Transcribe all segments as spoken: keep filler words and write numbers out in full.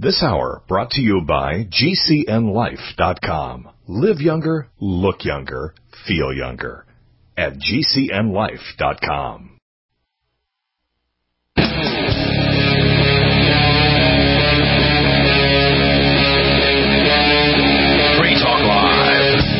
This hour brought to you by G C N life dot com. Live younger, look younger, feel younger at G C N life dot com. Free Talk Live.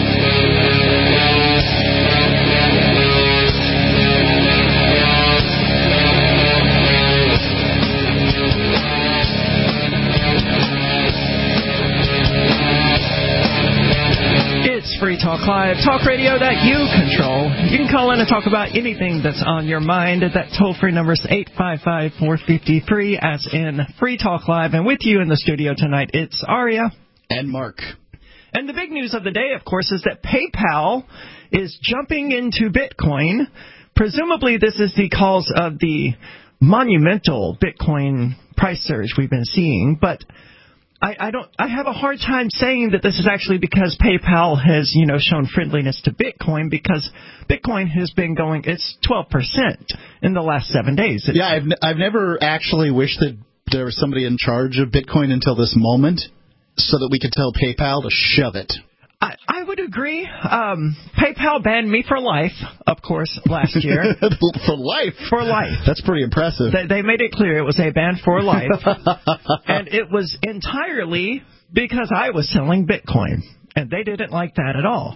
It's Free Talk Live, talk radio that you control. You can call in and talk about anything that's on your mind. That toll-free number is eight five five, four five zero, free, as in Free Talk Live. And with you in the studio tonight, it's Aria. And Mark. And the big news of the day, of course, is that PayPal is jumping into Bitcoin. Presumably, this is because of the monumental Bitcoin price surge we've been seeing. But I, I don't. I have a hard time saying that this is actually because PayPal has, you know, shown friendliness to Bitcoin, because Bitcoin has been going. It's twelve percent in the last seven days. It's, yeah, I've n- I've never actually wished that there was somebody in charge of Bitcoin until this moment, so that we could tell PayPal to shove it. I, I would agree. Um, PayPal banned me for life, of course, last year. For life? For life. That's pretty impressive. They, they made it clear it was a ban for life. And it was entirely because I was selling Bitcoin. And they didn't like that at all.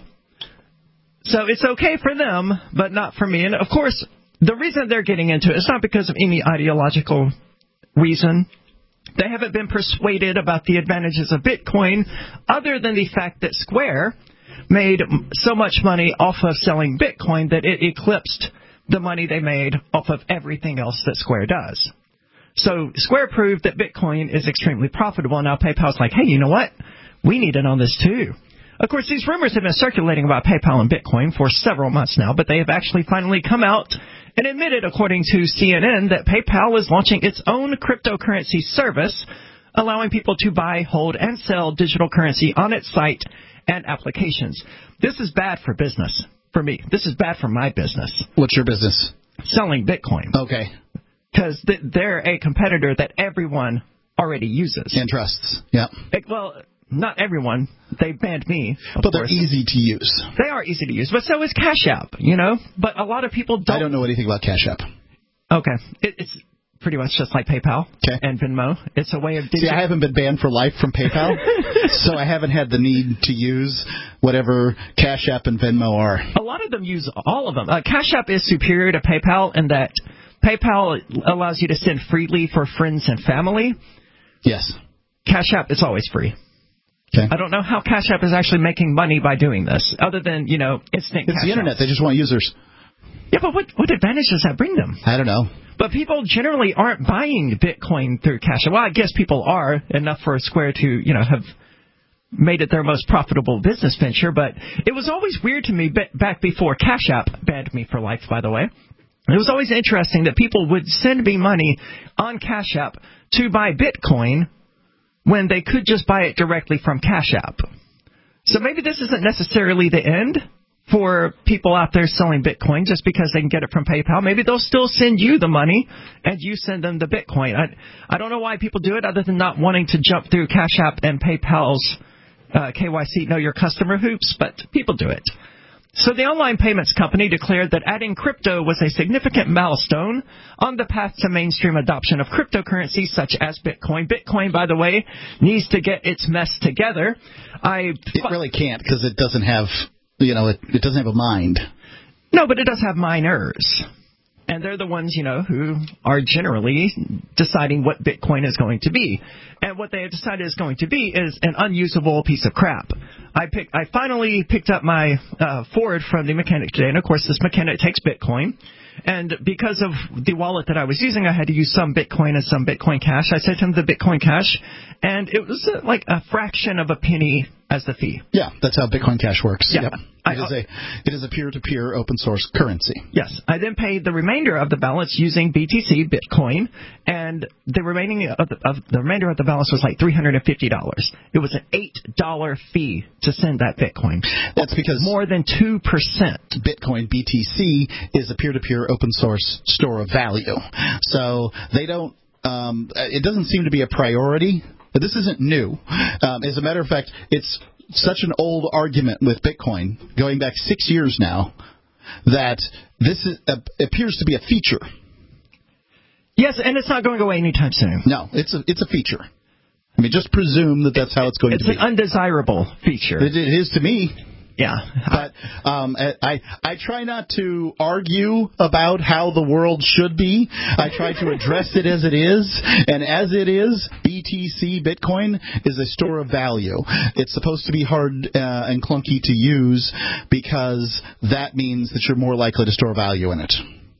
So it's okay for them, but not for me. And, of course, the reason they're getting into it is not because of any ideological reason. They haven't been persuaded about the advantages of Bitcoin, other than the fact that Square made so much money off of selling Bitcoin that it eclipsed the money they made off of everything else that Square does. So Square proved that Bitcoin is extremely profitable. Now PayPal's like, hey, you know what? We need it on this too. Of course, these rumors have been circulating about PayPal and Bitcoin for several months now, but they have actually finally come out and admitted, according to C N N, that PayPal is launching its own cryptocurrency service, allowing people to buy, hold, and sell digital currency on its site and applications. This is bad for business, for me. This is bad for my business. What's your business? Selling Bitcoin. Okay. Because th- they're a competitor that everyone already uses. And trusts, yeah. It, well, not everyone. They banned me. But they're course. easy to use. They are easy to use, but so is Cash App, you know? But a lot of people don't. I don't know anything about Cash App. Okay. It, it's pretty much just like PayPal okay. and Venmo. It's a way of... Digi- See, I haven't been banned for life from PayPal, so I haven't had the need to use whatever Cash App and Venmo are. A lot of them use all of them. Uh, Cash App is superior to PayPal in that PayPal allows you to send freely for friends and family. Yes. Cash App is always free. Okay. I don't know how Cash App is actually making money by doing this, other than, you know, instant It's cash the internet. outs. They just want users. Yeah, but what, what advantage does that bring them? I don't know. But people generally aren't buying Bitcoin through Cash App. Well, I guess people are, enough for Square to, you know, have made it their most profitable business venture. But it was always weird to me, back before Cash App banned me for life, by the way. It was always interesting that people would send me money on Cash App to buy Bitcoin when they could just buy it directly from Cash App. So maybe this isn't necessarily the end for people out there selling Bitcoin just because they can get it from PayPal. Maybe they'll still send you the money and you send them the Bitcoin. I, I don't know why people do it other than not wanting to jump through Cash App and PayPal's uh, K Y C, know your customer hoops, but people do it. So the online payments company declared that adding crypto was a significant milestone on the path to mainstream adoption of cryptocurrencies such as Bitcoin. Bitcoin, by the way, needs to get its mess together. I It really can't, because it doesn't have, you know, it, it doesn't have a mind. No, but it does have miners. And they're the ones, you know, who are generally deciding what Bitcoin is going to be. And what they have decided is going to be is an unusable piece of crap. I pick, I finally picked up my uh, Ford from the mechanic today. And, of course, this mechanic takes Bitcoin. And because of the wallet that I was using, I had to use some Bitcoin and some Bitcoin Cash. I sent him the Bitcoin Cash, and it was uh, like a fraction of a penny as the fee. Yeah, that's how Bitcoin Cash works. Yeah. Yep. I, it, is a, it is a peer-to-peer open source currency. Yes. I then paid the remainder of the balance using B T C, Bitcoin, and the remaining of the, of the remainder of the balance was like three hundred fifty dollars. It was an eight dollar fee to send that Bitcoin. That's because more than two percent. Bitcoin, B T C, is a peer-to-peer open source store of value. So they don't, um, it doesn't seem to be a priority But this isn't new. Um, as a matter of fact, it's such an old argument with Bitcoin, going back six years now, that this is, uh, appears to be a feature. Yes, and it's not going away anytime soon. No, it's a it's a feature. I mean, just presume that that's how it's going it's to be. It's an undesirable feature. It, it is to me. Yeah. But um, I I try not to argue about how the world should be. I try to address it as it is. And as it is, B T C, Bitcoin, is a store of value. It's supposed to be hard uh, and clunky to use because that means that you're more likely to store value in it.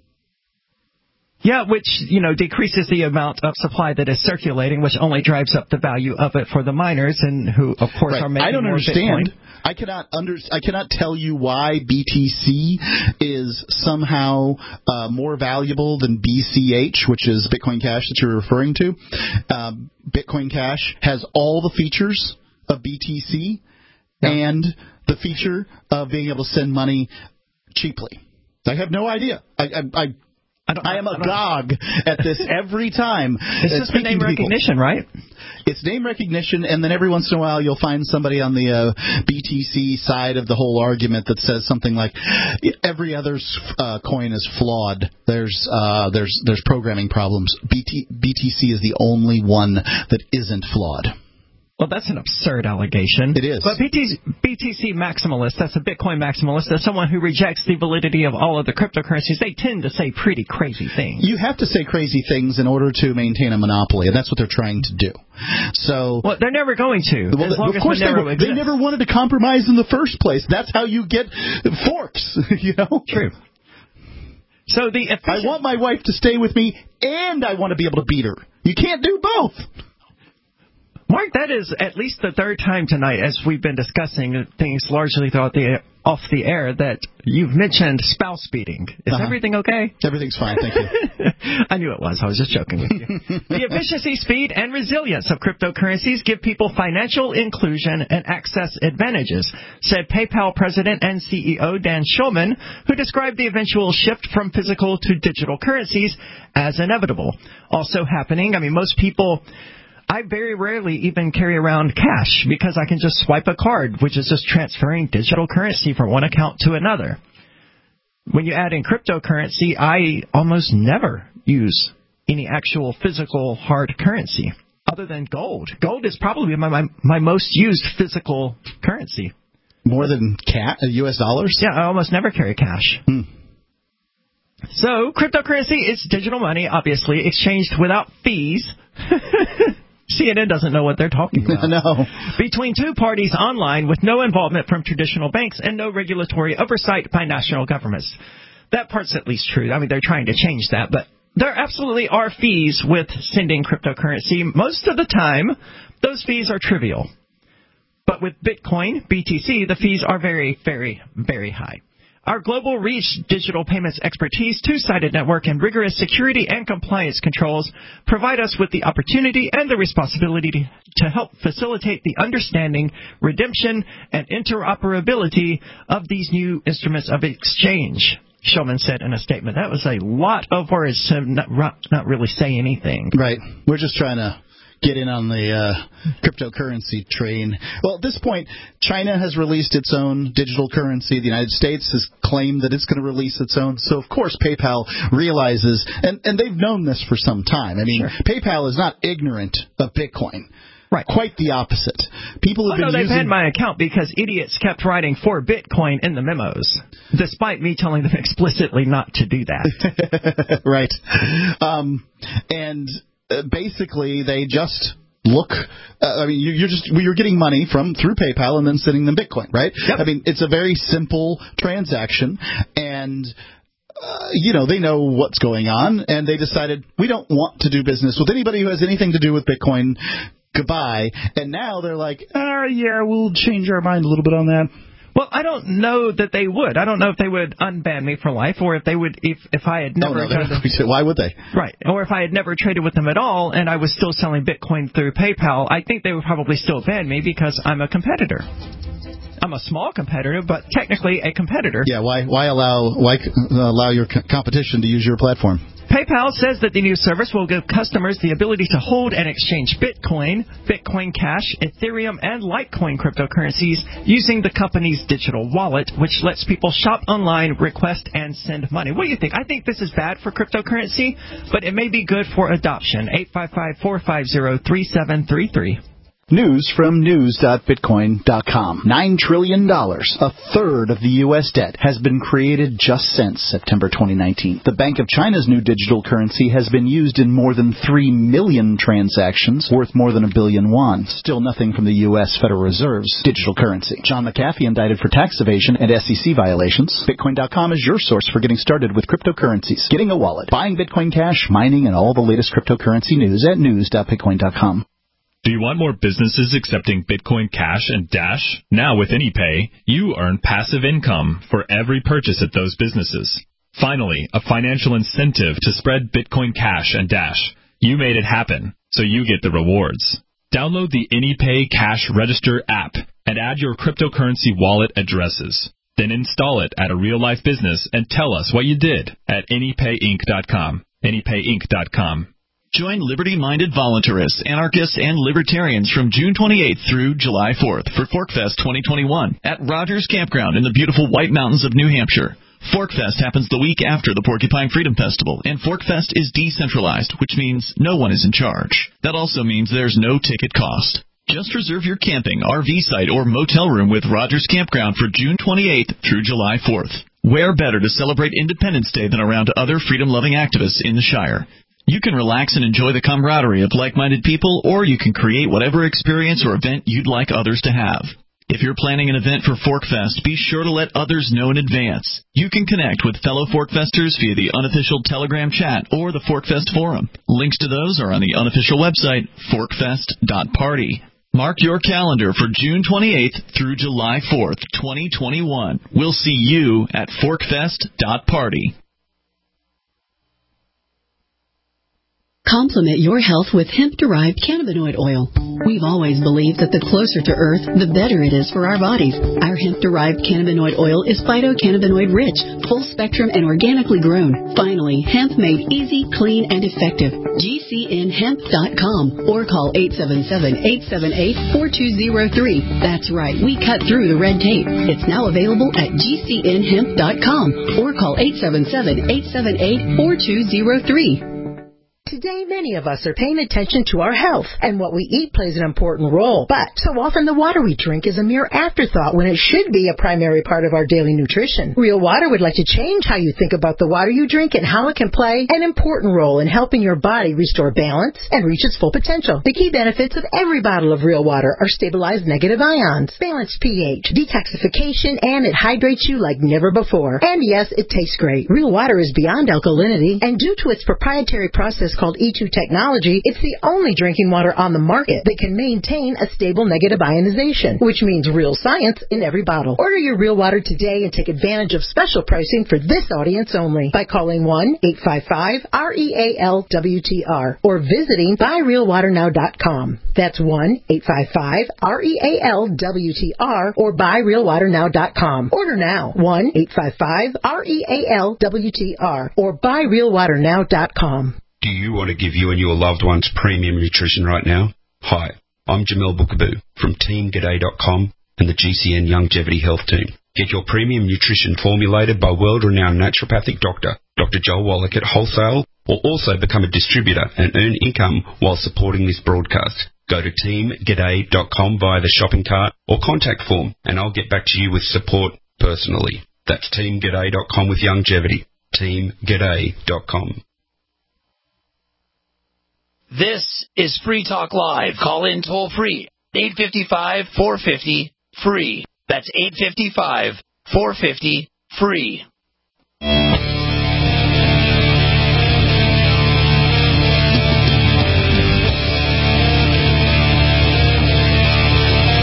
Yeah, which, you know, decreases the amount of supply that is circulating, which only drives up the value of it for the miners, and who, of course, right. are making I don't more understand. Bitcoin. I cannot under, I cannot tell you why B T C is somehow uh, more valuable than B C H, which is Bitcoin Cash that you're referring to. Uh, Bitcoin Cash has all the features of B T C yeah. and the feature of being able to send money cheaply. I have no idea. I, I, I I, don't, I am agog at this every time. It's just the name recognition, right? It's name recognition, and then every once in a while you'll find somebody on the uh, B T C side of the whole argument that says something like, every other uh, coin is flawed. There's uh, there's there's programming problems. B T, B T C is the only one that isn't flawed. Well, that's an absurd allegation. It is. But B T C maximalist, that's a Bitcoin maximalist, that's someone who rejects the validity of all of the cryptocurrencies. They tend to say pretty crazy things. You have to say crazy things in order to maintain a monopoly, and that's what they're trying to do. So, well, they're never going to. Well, as long of as course, they, Monero they never wanted to compromise in the first place. That's how you get forks, you know? True. So the I want my wife to stay with me, and I want to be able to beat her. You can't do both. Mark, that is at least the third time tonight, as we've been discussing things largely throughout the off the air, that you've mentioned spouse beating. Is uh-huh. everything okay? Everything's fine, thank you. I knew it was. I was just joking with you. The efficiency, speed, and resilience of cryptocurrencies give people financial inclusion and access advantages, said PayPal president and C E O Dan Schulman, who described the eventual shift from physical to digital currencies as inevitable. Also happening, I mean, most people... I very rarely even carry around cash because I can just swipe a card, which is just transferring digital currency from one account to another. When you add in cryptocurrency, I almost never use any actual physical hard currency other than gold. Gold is probably my my, my most used physical currency. More than cat, U S dollars? Yeah, I almost never carry cash. Hmm. So cryptocurrency is digital money, obviously, exchanged without fees. C N N doesn't know what they're talking about. No. Between two parties online with no involvement from traditional banks and no regulatory oversight by national governments. That part's at least true. I mean, they're trying to change that, but there absolutely are fees with sending cryptocurrency. Most of the time, those fees are trivial. But with Bitcoin, B T C, the fees are very, very, very high. Our global reach, digital payments expertise, two-sided network, and rigorous security and compliance controls provide us with the opportunity and the responsibility to, to help facilitate the understanding, redemption, and interoperability of these new instruments of exchange, Schulman said in a statement. That was a lot of words to not, not really say anything. Right. We're just trying to get in on the uh, cryptocurrency train. Well, at this point, China has released its own digital currency. The United States has claimed that it's going to release its own. So, of course, PayPal realizes, and, and they've known this for some time. I mean, sure. PayPal is not ignorant of Bitcoin. Right. Quite the opposite. People have oh, been no, using... they've had my account because idiots kept writing for Bitcoin in the memos, despite me telling them explicitly not to do that. Right. Um, and... Uh, basically, they just look. Uh, I mean, you, you're just you're getting money from through PayPal and then sending them Bitcoin, right? Yep. I mean, it's a very simple transaction, and uh, you know they know what's going on, and they decided we don't want to do business with anybody who has anything to do with Bitcoin. Goodbye. And now they're like, ah, yeah, we'll change our mind a little bit on that. Well, I don't know that they would. I don't know if they would unban me for life, or if they would, if if I had never. Oh, no, to, why would they? Right, or if I had never traded with them at all, and I was still selling Bitcoin through PayPal, I think they would probably still ban me because I'm a competitor. I'm a small competitor, but technically a competitor. Yeah. Why? Why allow? Why allow your competition to use your platform? PayPal says that the new service will give customers the ability to hold and exchange Bitcoin, Bitcoin Cash, Ethereum, and Litecoin cryptocurrencies using the company's digital wallet, which lets people shop online, request, and send money. What do you think? I think this is bad for cryptocurrency, but it may be good for adoption. eight five five, four five zero, three seven three three. News from news dot bitcoin dot com. Nine trillion dollars, a third of the U S debt, has been created just since September twenty nineteen. The Bank of China's new digital currency has been used in more than three million transactions, worth more than a billion won. Still nothing from the U S Federal Reserve's digital currency. John McAfee indicted for tax evasion and S E C violations. Bitcoin dot com is your source for getting started with cryptocurrencies, getting a wallet, buying Bitcoin Cash, mining, and all the latest cryptocurrency news at news dot bitcoin dot com. Do you want more businesses accepting Bitcoin Cash and Dash? Now with AnyPay, you earn passive income for every purchase at those businesses. Finally, a financial incentive to spread Bitcoin Cash and Dash. You made it happen, so you get the rewards. Download the AnyPay Cash Register app and add your cryptocurrency wallet addresses. Then install it at a real-life business and tell us what you did at any pay inc dot com. any pay inc dot com. Join liberty-minded voluntarists, anarchists, and libertarians from June twenty-eighth through July fourth for ForkFest twenty twenty-one at Rogers Campground in the beautiful White Mountains of New Hampshire. ForkFest happens the week after the Porcupine Freedom Festival, and ForkFest is decentralized, which means no one is in charge. That also means there's no ticket cost. Just reserve your camping, R V site, or motel room with Rogers Campground for June twenty-eighth through July fourth. Where better to celebrate Independence Day than around other freedom-loving activists in the Shire? You can relax and enjoy the camaraderie of like-minded people, or you can create whatever experience or event you'd like others to have. If you're planning an event for ForkFest, be sure to let others know in advance. You can connect with fellow ForkFesters via the unofficial Telegram chat or the ForkFest forum. Links to those are on the unofficial website, forkfest dot party. Mark your calendar for June twenty-eighth through July fourth, twenty twenty-one. We'll see you at forkfest dot party. Complement your health with hemp-derived cannabinoid oil. We've always believed that the closer to Earth, the better it is for our bodies. Our hemp-derived cannabinoid oil is phytocannabinoid-rich, full-spectrum, and organically grown. Finally, hemp made easy, clean, and effective. G C N hemp dot com or call eight seven seven, eight seven eight, four two zero three. That's right, we cut through the red tape. It's now available at G C N hemp dot com or call eight seven seven, eight seven eight, four two zero three. Today, many of us are paying attention to our health, and what we eat plays an important role. But so often the water we drink is a mere afterthought when it should be a primary part of our daily nutrition. Real Water would like to change how you think about the water you drink and how it can play an important role in helping your body restore balance and reach its full potential. The key benefits of every bottle of Real Water are stabilized negative ions, balanced pH, detoxification, and it hydrates you like never before. And yes, it tastes great. Real Water is beyond alkalinity, and due to its proprietary process called E two technology, it's the only drinking water on the market that can maintain a stable negative ionization, which means real science in every bottle. Order your Real Water today and take advantage of special pricing for this audience only by calling one eight five five, R E A L W T R or visiting buy real water now dot com. That's one eight five five, R E A L W T R or buy real water now dot com. Order now, one eight five five, R E A L W T R or buy real water now dot com. Do you want to give you and your loved ones premium nutrition right now? Hi, I'm Jamel Bookaboo from team g'day dot com and the G C N Longevity Health Team. Get your premium nutrition formulated by world-renowned naturopathic doctor, Doctor Joel Wallach at wholesale, or also become a distributor and earn income while supporting this broadcast. Go to team g'day dot com via the shopping cart or contact form, and I'll get back to you with support personally. That's team g'day dot com with longevity. team g'day dot com. This is Free Talk Live. Call in toll free. eight five five, four five zero, free. That's eight five five, four five zero, free.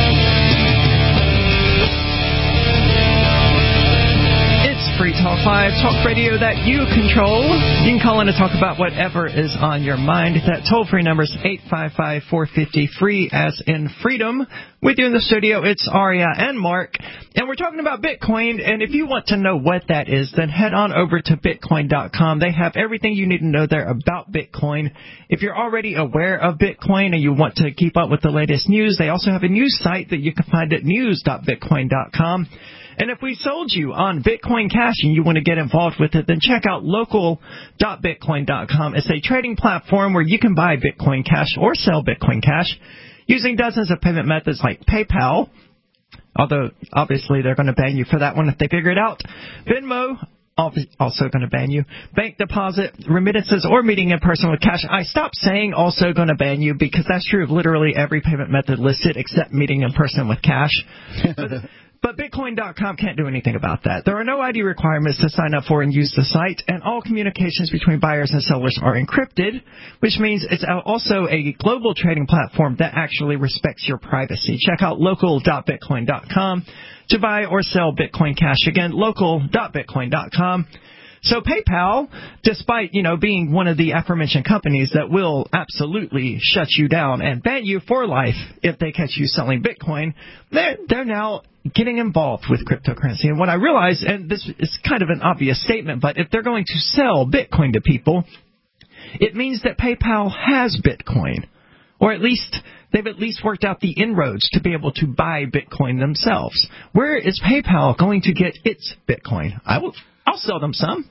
Free Talk Live. talk radio that you control. You can call in to talk about whatever is on your mind. That toll-free number is eight five five, four five zero, free as in freedom. With you in the studio, it's Aria and Mark. And we're talking about Bitcoin. And if you want to know what that is, then head on over to bitcoin dot com. They have everything you need to know there about Bitcoin. If you're already aware of Bitcoin and you want to keep up with the latest news, they also have a news site that you can find at news dot bitcoin dot com. And if we sold you on Bitcoin Cash and you want to get involved with it, then check out local dot bitcoin dot com. It's a trading platform where you can buy Bitcoin Cash or sell Bitcoin Cash using dozens of payment methods like PayPal, although obviously they're going to ban you for that one if they figure it out. Venmo, also going to ban you. Bank deposit, remittances, or meeting in person with cash. I stopped saying also going to ban you because that's true of literally every payment method listed except meeting in person with cash. But, But Bitcoin dot com can't do anything about that. There are no I D requirements to sign up for and use the site, and all communications between buyers and sellers are encrypted, which means it's also a global trading platform that actually respects your privacy. Check out local dot bitcoin dot com to buy or sell Bitcoin Cash. Again, local dot bitcoin dot com. So PayPal, despite, you know, being one of the aforementioned companies that will absolutely shut you down and ban you for life if they catch you selling Bitcoin, they're, they're now getting involved with cryptocurrency. And what I realize, and this is kind of an obvious statement, but if they're going to sell Bitcoin to people, it means that PayPal has Bitcoin. Or at least they've at least worked out the inroads to be able to buy Bitcoin themselves. Where is PayPal going to get its Bitcoin? I will... I'll sell them some.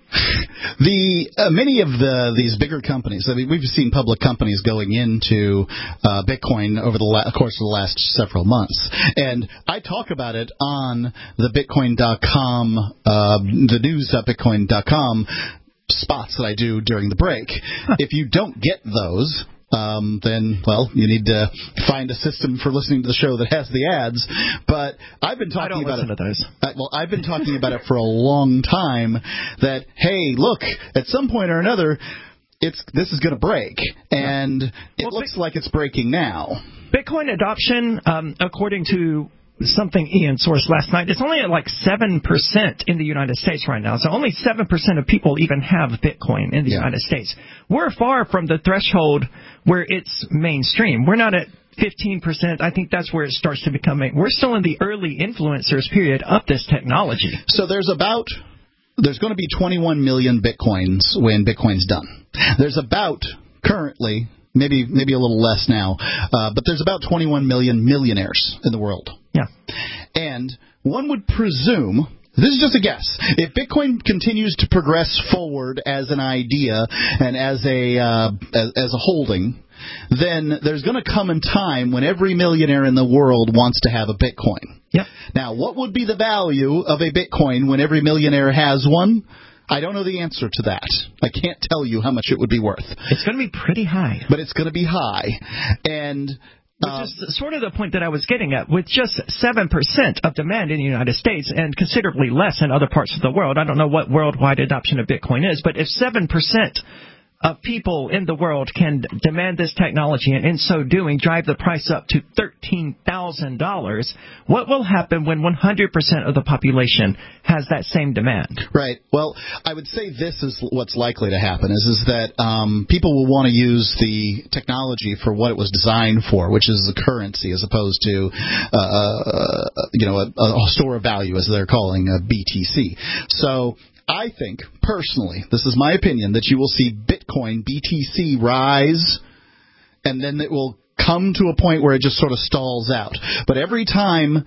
The uh, many of the these bigger companies. I mean, we've seen public companies going into uh, Bitcoin over the la- course of the last several months, and I talk about it on the bitcoin dot com, uh, the news dot bitcoin dot com spots that I do during the break. Huh. If you don't get those, Um, then, well, you need to find a system for listening to the show that has the ads. But I've been talking I don't about listen it. To those. Uh, well, I've been talking about it for a long time. That hey, look, at some point or another, it's this is going to break, and it well, looks like it's breaking now. Bitcoin adoption, um, according to something Ian sourced last night, it's only at like seven percent in the United States right now. So only seven percent of people even have Bitcoin in the yeah. United States. We're far from the threshold where it's mainstream. We're not at fifteen percent. I think that's where it starts to become. We're still in the early influencers period of this technology. So there's about, there's going to be twenty-one million Bitcoins when Bitcoin's done. There's about, currently, maybe maybe a little less now, uh, but there's about twenty-one million millionaires in the world. Yeah. And one would presume, this is just a guess, if Bitcoin continues to progress forward as an idea and as a uh, as, as a holding, then there's going to come a time when every millionaire in the world wants to have a Bitcoin. Yep. Now, what would be the value of a Bitcoin when every millionaire has one? I don't know the answer to that. I can't tell you how much it would be worth. It's going to be pretty high. But it's going to be high. And... Which uh, is sort of the point that I was getting at. With just seven percent of demand in the United States and considerably less in other parts of the world, I don't know what worldwide adoption of Bitcoin is, but if seven percent of people in the world can demand this technology and in so doing drive the price up to thirteen thousand dollars, what will happen when one hundred percent of the population has that same demand? Right. Well, I would say this is what's likely to happen, is, is that um, people will want to use the technology for what it was designed for, which is a currency as opposed to, uh, uh, you know, a, a store of value, as they're calling a B T C. So I think, personally, this is my opinion, that you will see Bitcoin, B T C, rise, and then it will come to a point where it just sort of stalls out. But every time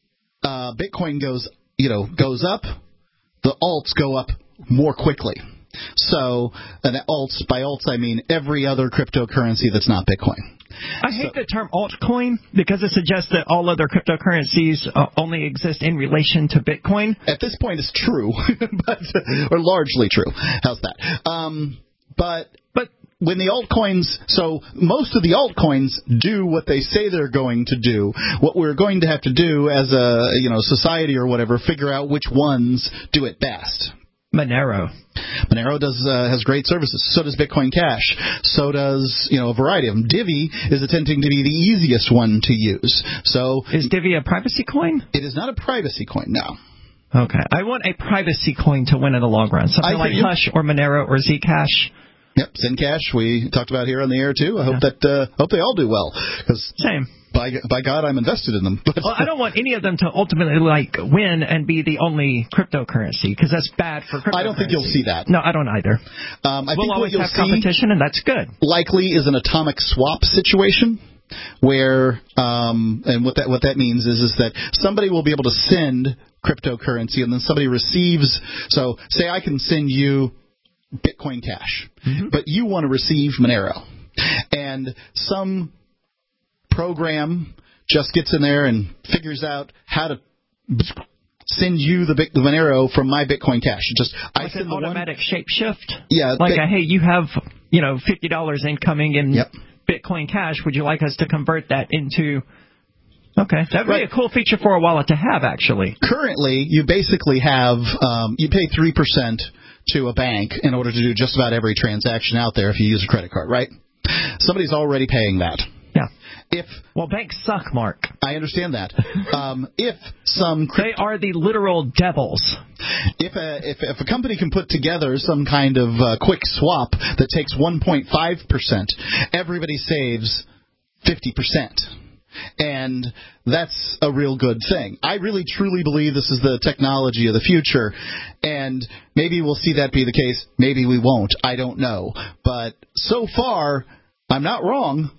uh, Bitcoin goes, you know, goes up, the alts go up more quickly. So, and alts, by alts I mean every other cryptocurrency that's not Bitcoin. I hate so, the term altcoin because it suggests that all other cryptocurrencies uh, only exist in relation to Bitcoin. At this point, it's true, but, or largely true. How's that? Um, but but when the altcoins, so most of the altcoins do what they say they're going to do. What we're going to have to do as a you know society or whatever, figure out which ones do it best. Monero. Monero does uh, has great services. So does Bitcoin Cash. So does you know a variety of them. Divi is attempting to be the easiest one to use. So is Divi a privacy coin? It is not a privacy coin. No. Okay. I want a privacy coin to win in the long run. Something like Hush or Monero or Zcash. Yep, Zencash we talked about here on the air too. I hope yeah. that uh, hope they all do well. Cause Same. By by God, I'm invested in them. Well, I don't want any of them to ultimately like win and be the only cryptocurrency because that's bad for cryptocurrency. I don't think you'll see that. No, I don't either. Um, I we'll think always what you'll have competition, and that's good. Likely is an atomic swap situation. Where um, and what that what that means is is that somebody will be able to send cryptocurrency and then somebody receives. So say I can send you Bitcoin Cash, mm-hmm. but you want to receive Monero, and some program just gets in there and figures out how to send you the, the Monero from my Bitcoin Cash. Just like I send an the automatic one, shape shift. Yeah, like they, a, hey, you have you know fifty dollars incoming in yep. Bitcoin Cash. Would you like us to convert that into? Okay, that'd be right. a cool feature for a wallet to have, actually. Currently, you basically have um, you pay three percent to a bank in order to do just about every transaction out there if you use a credit card, right? Somebody's already paying that. Yeah. If well, banks suck, Mark. I understand that. Um, if some crypt- they are the literal devils. If a if, if a company can put together some kind of uh, quick swap that takes one point five percent, everybody saves fifty percent. And that's a real good thing. I really, truly believe this is the technology of the future. And maybe we'll see that be the case. Maybe we won't. I don't know. But so far, I'm not wrong.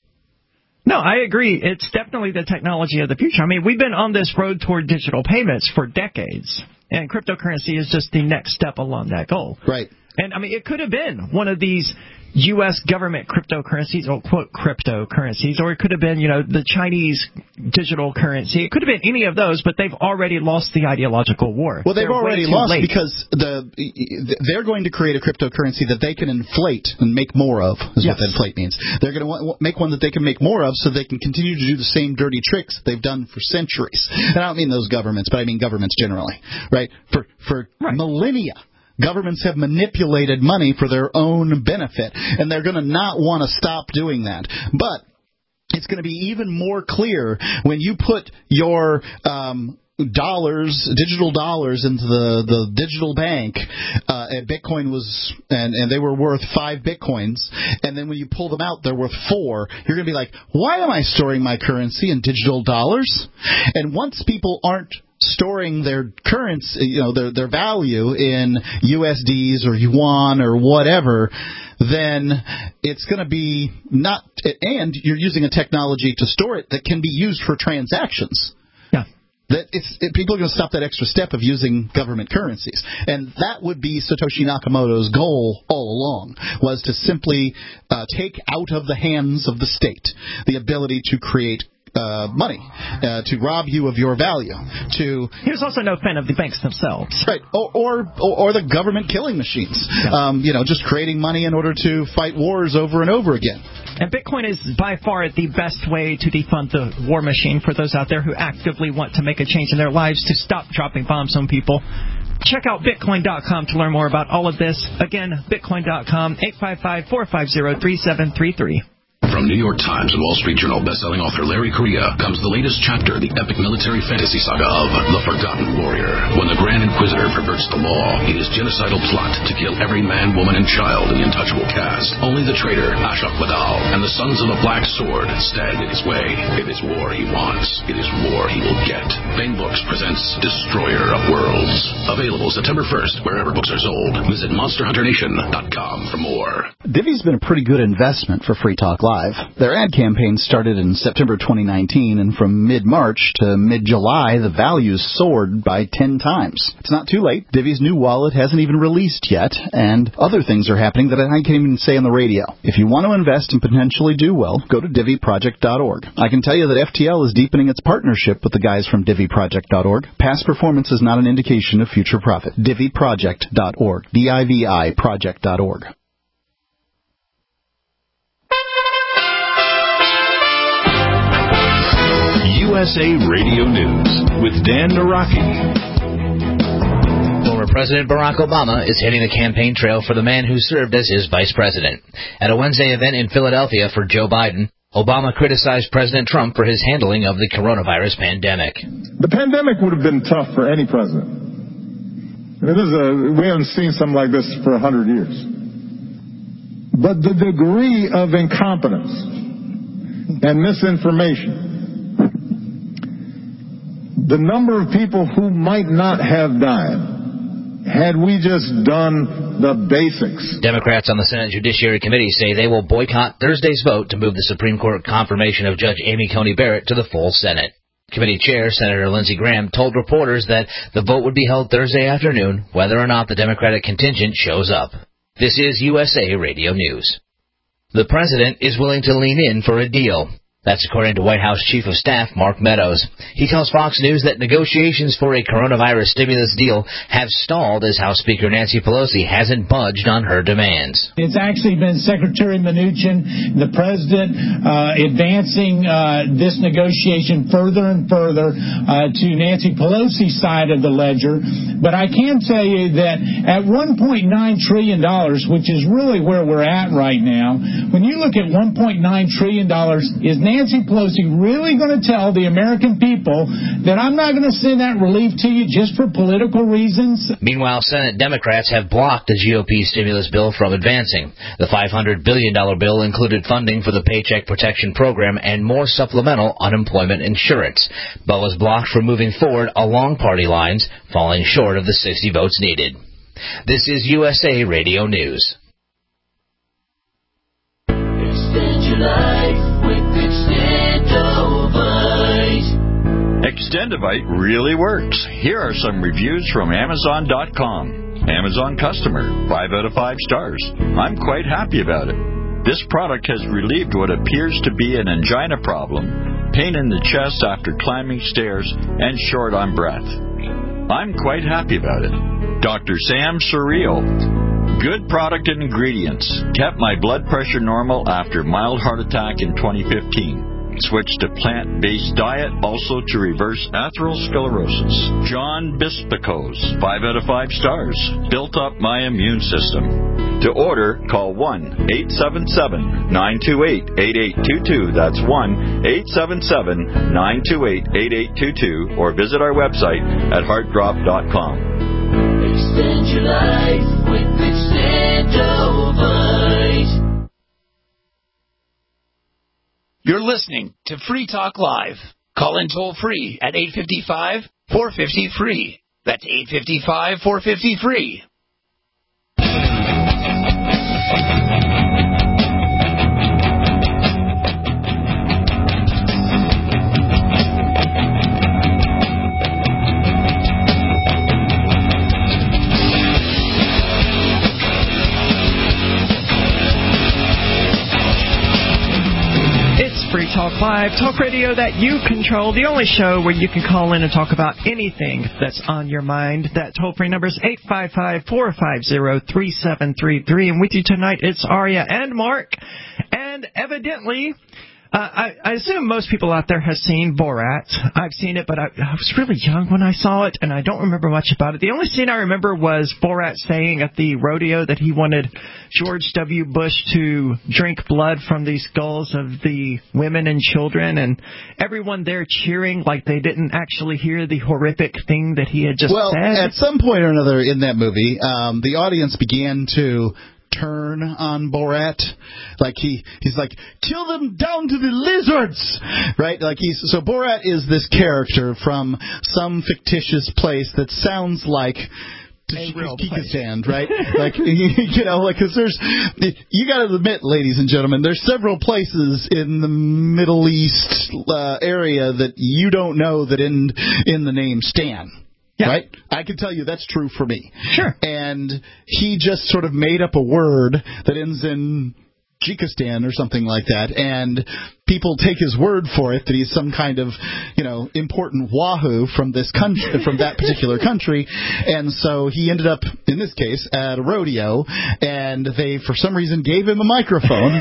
No, I agree. It's definitely the technology of the future. I mean, we've been on this road toward digital payments for decades. And cryptocurrency is just the next step along that goal. Right. And, I mean, it could have been one of these U S government cryptocurrencies, or quote cryptocurrencies, or it could have been, you know, the Chinese digital currency. It could have been any of those, but they've already lost the ideological war. Well, they've They're already way too lost late. because the they're going to create a cryptocurrency that they can inflate and make more of, is yes. what that inflate means. They're going to make one that they can make more of so they can continue to do the same dirty tricks they've done for centuries. And I don't mean those governments, but I mean governments generally, right? For, for right. millennia. Governments have manipulated money for their own benefit, and they're going to not want to stop doing that. But it's going to be even more clear when you put your um, dollars, digital dollars, into the, the digital bank. Uh, and Bitcoin was, and, and they were worth five Bitcoins, and then when you pull them out, they're worth four. You're going to be like, why am I storing my currency in digital dollars? And once people aren't storing their currency, you know, their their value in U S Ds or yuan or whatever, then it's going to be not, and you're using a technology to store it that can be used for transactions. Yeah. That it's it, people are going to stop that extra step of using government currencies, and that would be Satoshi Nakamoto's goal all along, was to simply uh, take out of the hands of the state the ability to create Uh, money, uh, to rob you of your value. To he was also no fan of the banks themselves, right? Or or, or the government killing machines. Yeah. Um, you know, just creating money in order to fight wars over and over again. And Bitcoin is by far the best way to defund the war machine for those out there who actively want to make a change in their lives to stop dropping bombs on people. Check out Bitcoin dot com to learn more about all of this. Again, Bitcoin dot com, eight five five, four five zero, three seven three three. From New York Times and Wall Street Journal bestselling author Larry Correia comes the latest chapter, the epic military fantasy saga of The Forgotten Warrior. When the Grand Inquisitor perverts the law in his genocidal plot to kill every man, woman, and child in the untouchable cast, only the traitor Ashok Vadal and the Sons of the Black Sword stand in his way. It is war he wants. It is war he will get. Bain Books presents Destroyer of Worlds. Available September first wherever books are sold. Visit monster hunter nation dot com for more. Divvy's been a pretty good investment for Free Talk Live. Their ad campaign started in September twenty nineteen, and from mid-March to mid-July, the values soared by ten times. It's not too late. Divvy's new wallet hasn't even released yet, and other things are happening that I can't even say on the radio. If you want to invest and potentially do well, go to Divvy Project dot org. I can tell you that F T L is deepening its partnership with the guys from Divvy Project dot org. Past performance is not an indication of future profit. Divvy Project dot org. D I V I Project dot org. U S A Radio News with Dan Naraki. Former President Barack Obama is hitting the campaign trail for the man who served as his vice president. At a Wednesday event in Philadelphia for Joe Biden, Obama criticized President Trump for his handling of the coronavirus pandemic. The pandemic would have been tough for any president. I mean, this is a, we haven't seen something like this for a hundred years. But the degree of incompetence and misinformation, the number of people who might not have died had we just done the basics. Democrats on the Senate Judiciary Committee say they will boycott Thursday's vote to move the Supreme Court confirmation of Judge Amy Coney Barrett to the full Senate. Committee Chair Senator Lindsey Graham told reporters that the vote would be held Thursday afternoon, whether or not the Democratic contingent shows up. This is U S A Radio News. The president is willing to lean in for a deal. That's according to White House Chief of Staff Mark Meadows. He tells Fox News that negotiations for a coronavirus stimulus deal have stalled as House Speaker Nancy Pelosi hasn't budged on her demands. It's actually been Secretary Mnuchin, the president, uh, advancing uh, this negotiation further and further uh, to Nancy Pelosi's side of the ledger. But I can tell you that at one point nine trillion dollars, which is really where we're at right now, when you look at one point nine trillion dollars, is Nancy Pelosi really going to tell the American people that I'm not going to send that relief to you just for political reasons? Meanwhile, Senate Democrats have blocked the G O P stimulus bill from advancing. The five hundred billion dollars bill included funding for the Paycheck Protection Program and more supplemental unemployment insurance, but was blocked from moving forward along party lines, falling short of the sixty votes needed. This is U S A Radio News. Extend your life with Extendovite. Extendovite really works. Here are some reviews from Amazon dot com. Amazon customer, five out of five stars. I'm quite happy about it. This product has relieved what appears to be an angina problem, pain in the chest after climbing stairs, and short on breath. I'm quite happy about it. Doctor Sam Surreal. Good product and ingredients. Kept my blood pressure normal after mild heart attack in twenty fifteen. Switched to plant-based diet, also to reverse atherosclerosis. John Bispicos, five out of five stars. Built up my immune system. To order, call one eight seven seven, nine two eight, eight eight two two. That's one eight seven seven, nine two eight, eight eight two two. Or visit our website at heart drop dot com. Extend your life with Extendovite. You're listening to Free Talk Live. Call in toll free at eight five five, four five zero, free. That's eight five five, four five zero, free. Free Talk Live, talk radio that you control, the only show where you can call in and talk about anything that's on your mind. That toll-free number is eight five five, four five zero, three seven three three. And with you tonight, it's Aria and Mark. And evidently, uh, I, I assume most people out there have seen Borat. I've seen it, but I, I was really young when I saw it, and I don't remember much about it. The only scene I remember was Borat saying at the rodeo that he wanted George W. Bush to drink blood from the skulls of the women and children, and everyone there cheering like they didn't actually hear the horrific thing that he had just well, said. Well, at some point or another in that movie, um, the audience began to turn on Borat. Like he he's like, kill them down to the lizards, right? Like he's so Borat is this character from some fictitious place that sounds like Tajikistan, right? Like, you know, like, because there's, you got to admit, ladies and gentlemen, there's several places in the Middle East uh, area that you don't know that end in the name Stan. Yeah. Right? I can tell you that's true for me. Sure. And he just sort of made up a word that ends in Tajikistan or something like that, and people take his word for it that he's some kind of, you know, important wahoo from this country, from that particular country, and so he ended up, in this case, at a rodeo, and they, for some reason, gave him a microphone,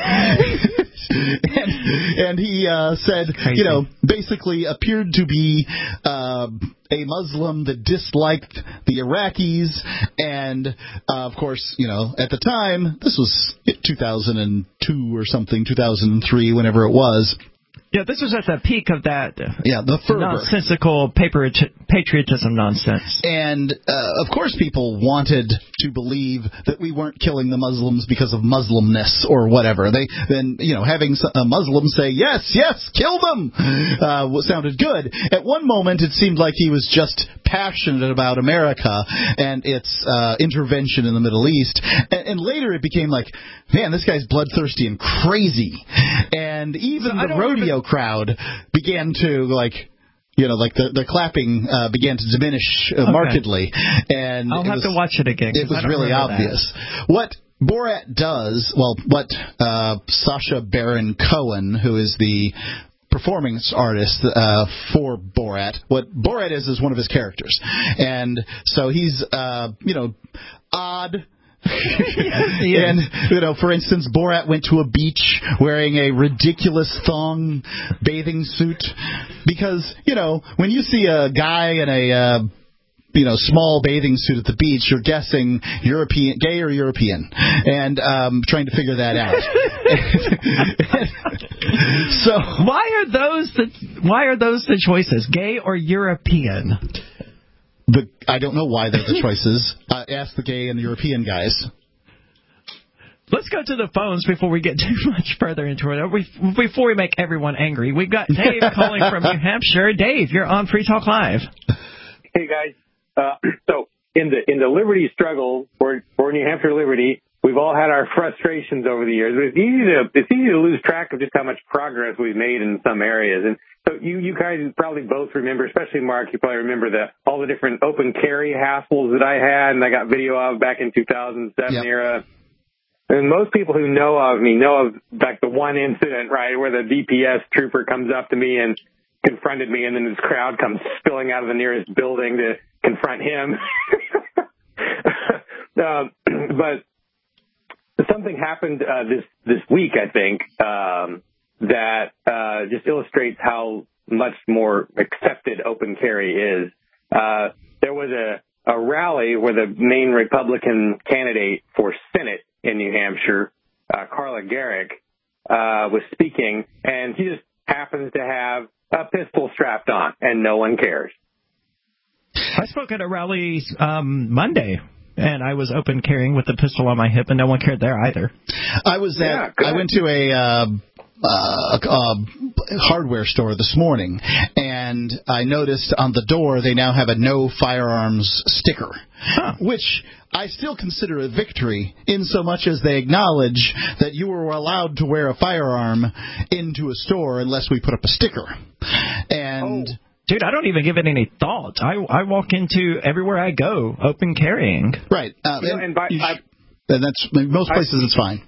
and, and he uh, said, you know, basically appeared to be uh, a Muslim that disliked the Iraqis, and uh, of course, you know, at the time, this was two thousand two or something, two thousand three, whenever it was, Yeah, this was at the peak of that yeah, the fervor. nonsensical patriotism nonsense. And, uh, of course, people wanted to believe that we weren't killing the Muslims because of Muslimness or whatever. They then, you know, having a Muslim say, yes, yes, kill them, uh, sounded good. At one moment, it seemed like he was just passionate about America and its uh, intervention in the Middle East. And, and later it became like, man, this guy's bloodthirsty and crazy. And even so the rodeo even... crowd began to, like, you know, like the, the clapping uh, began to diminish uh, okay. markedly. And I'll have was, to watch it again. It was really obvious. That. What Borat does, well, what uh, Sacha Baron Cohen, who is the performance artist uh, for Borat, what Borat is is one of his characters. And so he's, uh, you know, odd. Yes, and, you know, for instance, Borat went to a beach wearing a ridiculous thong bathing suit because, you know, when you see a guy in a, uh, you know, small bathing suit at the beach, you're guessing European, gay or European, and um, trying to figure that out. So why are those the why are those the choices, gay or European? The, I don't know why they're the choices. Uh, ask the gay and the European guys. Let's go to the phones before we get too much further into it. We, before we make everyone angry, we've got Dave calling from New Hampshire. Dave, you're on Free Talk Live. Hey guys, uh, so in the in the liberty struggle for for New Hampshire liberty, we've all had our frustrations over the years. But it's easy to it's easy to lose track of just how much progress we've made in some areas. And so you, you guys probably both remember, especially Mark, you probably remember the all the different open carry hassles that I had and I got video of back in two thousand seven yep. era. And most people who know of me know of like the one incident, right, where the D P S trooper comes up to me and confronted me, and then this crowd comes spilling out of the nearest building to confront him. uh, but something happened uh, this this week, I think, um, that uh, just illustrates how much more accepted open carry is. Uh, there was a, a rally where the main Republican candidate for Senate in New Hampshire, uh, Carla Gericke, uh, was speaking, and she just happens to have a pistol strapped on, and no one cares. I spoke at a rally um, Monday, and I was open carrying with the pistol on my hip, and no one cared there either. I was at. Yeah, I went to a. Uh, Uh, uh, hardware store this morning, and I noticed on the door they now have a no firearms sticker, huh. which I still consider a victory in so much as they acknowledge that you were allowed to wear a firearm into a store unless we put up a sticker. And oh. Dude, I don't even give it any thought. I, I walk into everywhere I go open carrying. Right. Uh, you know, and, and, by, sh- and that's most places I, it's fine.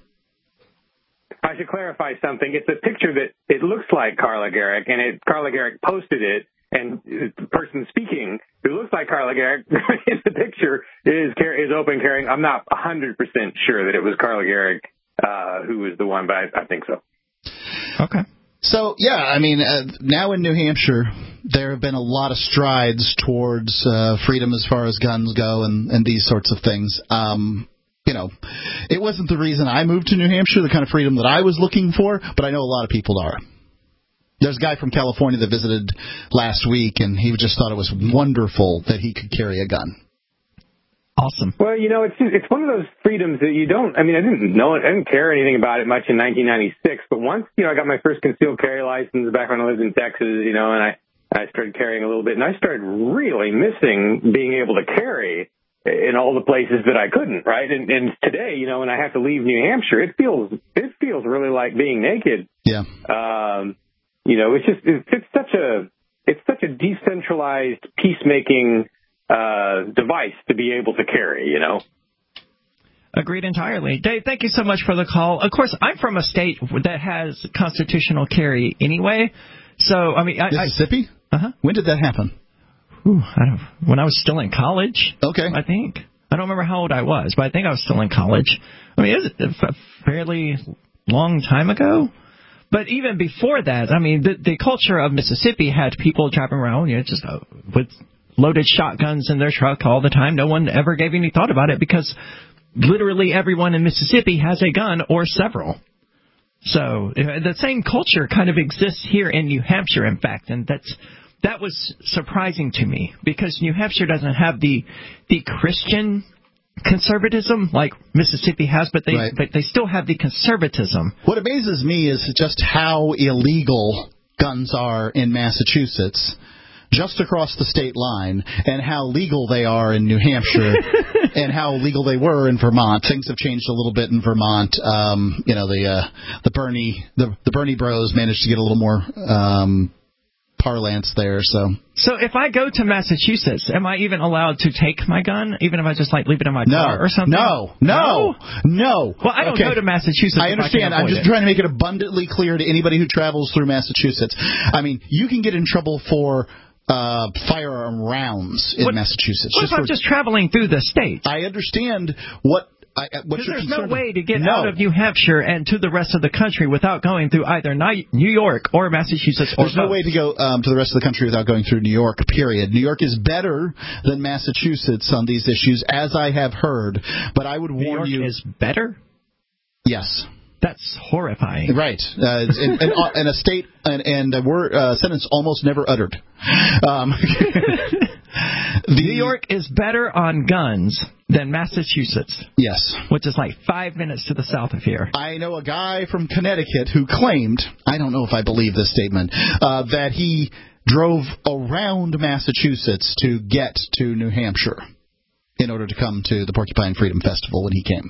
I should clarify something. It's a picture that it looks like Carla Gericke, and it, Carla Gericke posted it, and the person speaking who looks like Carla Gericke in the picture is is open carrying. I'm not one hundred percent sure that it was Carla Gericke uh, who was the one, but I, I think so. Okay. So, yeah, I mean, uh, now in New Hampshire, there have been a lot of strides towards uh, freedom as far as guns go and, and these sorts of things. Um You know, it wasn't the reason I moved to New Hampshire, the kind of freedom that I was looking for, but I know a lot of people are. There's a guy from California that visited last week, and he just thought it was wonderful that he could carry a gun. Awesome. Well, you know, it's it's one of those freedoms that you don't, I mean, I didn't know it, I didn't care anything about it much in nineteen ninety-six, but once, you know, I got my first concealed carry license back when I lived in Texas, you know, and I, I started carrying a little bit, and I started really missing being able to carry in all the places that I couldn't, right? And, and today, you know, when I have to leave New Hampshire, it feels it feels really like being naked. Yeah. Um, you know, it's just it's, it's such a it's such a decentralized peacemaking uh, device to be able to carry. You know. Agreed entirely. Dave, thank you so much for the call. Of course, I'm from a state that has constitutional carry anyway. So, I mean, I, Mississippi. Uh huh. When did that happen? Ooh, I don't, when I was still in college, okay, I think. I don't remember how old I was, but I think I was still in college. I mean, it was a fairly long time ago. But even before that, I mean, the, the culture of Mississippi had people driving around, you know, just uh, with loaded shotguns in their truck all the time. No one ever gave any thought about it because literally everyone in Mississippi has a gun or several. So uh, the same culture kind of exists here in New Hampshire, in fact, and that's that was surprising to me because New Hampshire doesn't have the the Christian conservatism like Mississippi has, but they Right. but they still have the conservatism. What amazes me is just how illegal guns are in Massachusetts, just across the state line, and how legal they are in New Hampshire, and how legal they were in Vermont. Things have changed a little bit in Vermont. Um, you know, the uh, the Bernie the the Bernie Bros managed to get a little more um, parlance there. So, So if I go to Massachusetts, am I even allowed to take my gun, even if I just like leave it in my no, car or something? no, no, no. Well, I don't Okay. go to Massachusetts. I if understand. I can I'm avoid just it. trying to make it abundantly clear to anybody who travels through Massachusetts. I mean, you can get in trouble for uh, firearm rounds in What- Massachusetts. What if I'm for- just traveling through the state? I understand what. I, what Because you're there's no concerned way to get no. out of New Hampshire and to the rest of the country without going through either Ni- New York or Massachusetts. Or There's no both. way to go um, to the rest of the country without going through New York, period. New York is better than Massachusetts on these issues, as I have heard. But I would New warn York you. is better? Yes. That's horrifying. Right. Uh, and, and, uh, and a state and, and a word, uh, sentence almost never uttered. Um, the, New York is better on guns than Massachusetts. Yes. Which is like five minutes to the south of here. I know a guy from Connecticut who claimed, I don't know if I believe this statement, uh, that he drove around Massachusetts to get to New Hampshire in order to come to the Porcupine Freedom Festival when he came.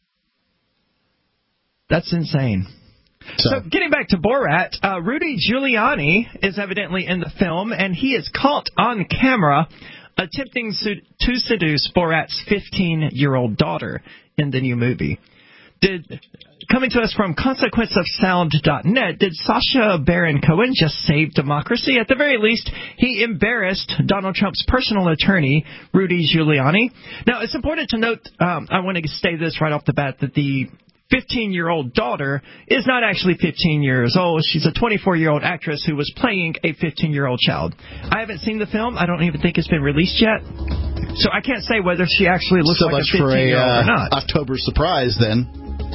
That's insane. So, So getting back to Borat, uh, Rudy Giuliani is evidently in the film, and he is caught on camera attempting su- to seduce Borat's fifteen-year-old daughter in the new movie. Did coming to us from consequence of sound dot net, did Sacha Baron Cohen just save democracy? At the very least, he embarrassed Donald Trump's personal attorney, Rudy Giuliani. Now, it's important to note, um, I want to say this right off the bat, that the fifteen-year-old daughter is not actually fifteen years old. She's a twenty-four-year-old actress who was playing a fifteen-year-old child. I haven't seen the film. I don't even think it's been released yet. So I can't say whether she actually looks so like much a for a fifteen-year-old uh, or not. October surprise, then.